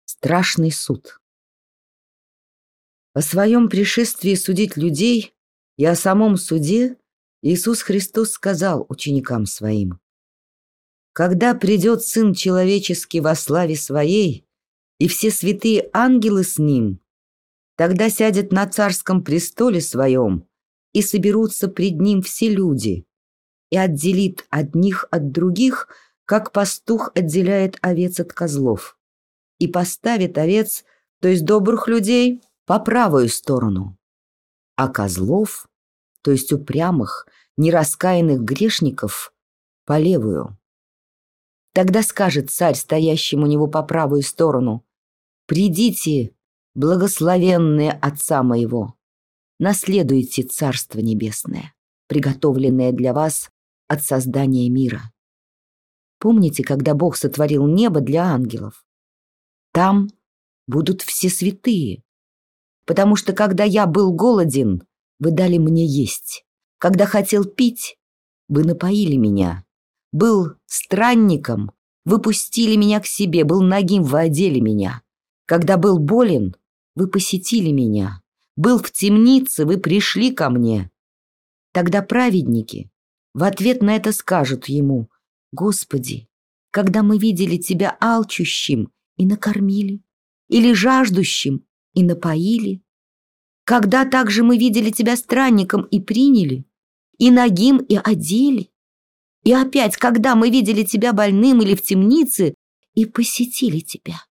Страшный суд. О своем пришествии судить людей и о самом суде Иисус Христос сказал ученикам своим: «Когда придет Сын Человеческий во славе Своей, и все святые ангелы с Ним, тогда сядет на царском престоле Своем, и соберутся пред Ним все люди, и отделит одних от других, как пастух отделяет овец от козлов, и поставит овец, то есть добрых людей, по правую сторону, а козлов, то есть упрямых, нераскаянных грешников, по левую. Тогда скажет царь, стоящим у него по правую сторону: «Придите, благословенные Отца моего, наследуйте Царство Небесное, приготовленное для вас от создания мира». Помните, когда Бог сотворил небо для ангелов? Там будут все святые, потому что когда я был голоден, вы дали мне есть, когда хотел пить, вы напоили меня, был странником, вы пустили меня к себе, был нагим, вы одели меня, когда был болен, вы посетили меня, был в темнице, вы пришли ко мне. Тогда праведники в ответ на это скажут ему: «Господи, когда мы видели Тебя алчущим и накормили, или жаждущим и напоили? Когда также мы видели Тебя странником и приняли, и нагим и одели? И опять, когда мы видели Тебя больным или в темнице и посетили Тебя?»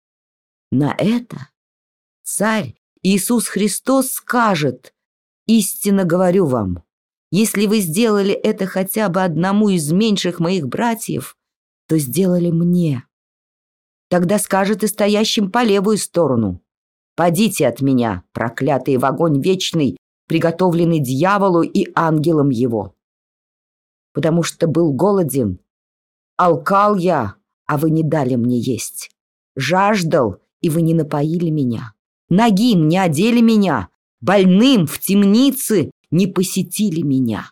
На это Царь Иисус Христос скажет: «Истинно говорю вам, если вы сделали это хотя бы одному из меньших моих братьев, то сделали мне». Тогда скажет и стоящим по левую сторону: «Падите от меня, проклятые, в огонь вечный, приготовленный дьяволу и ангелам его. Потому что был голоден, алкал я, а вы не дали мне есть, жаждал, и вы не напоили меня, нагим не одели меня, больным в темнице не посетили меня».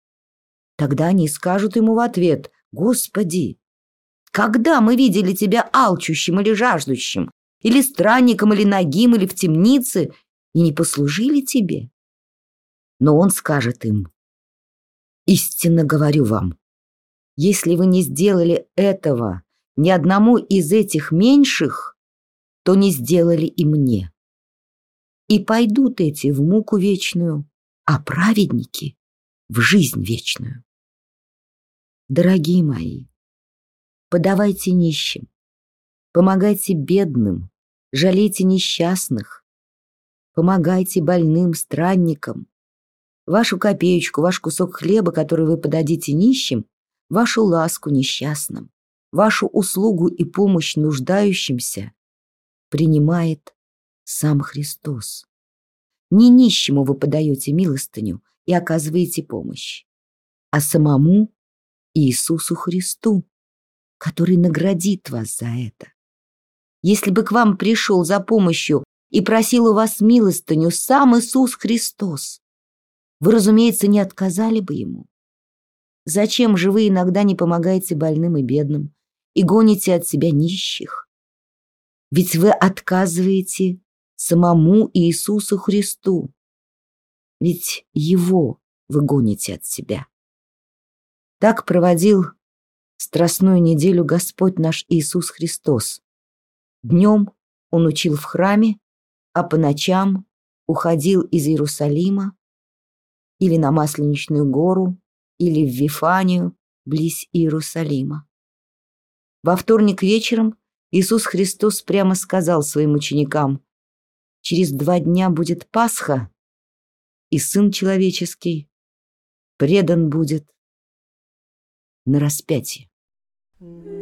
Тогда они скажут ему в ответ: «Господи, когда мы видели Тебя алчущим или жаждущим, или странником, или нагим, или в темнице, и не послужили Тебе?» Но он скажет им: «Истинно говорю вам, если вы не сделали этого ни одному из этих меньших, то не сделали и мне. И пойдут эти в муку вечную, а праведники в жизнь вечную». Дорогие мои, подавайте нищим, помогайте бедным, жалейте несчастных, помогайте больным, странникам. Вашу копеечку, ваш кусок хлеба, который вы подадите нищим, вашу ласку несчастным, вашу услугу и помощь нуждающимся принимает сам Христос. Не нищему вы подаете милостыню и оказываете помощь, а самому Иисусу Христу, который наградит вас за это. Если бы к вам пришел за помощью и просил у вас милостыню сам Иисус Христос, вы, разумеется, не отказали бы ему. Зачем же вы иногда не помогаете больным и бедным и гоните от себя нищих? Ведь вы отказываете самому Иисусу Христу, ведь Его вы гоните от себя. Так проводил Страстную неделю Господь наш Иисус Христос. Днем Он учил в храме, а по ночам уходил из Иерусалима или на Масленичную гору, или в Вифанию, близ Иерусалима. Во вторник вечером Иисус Христос прямо сказал своим ученикам: «Через 2 дня будет Пасха, и Сын Человеческий предан будет на распятие».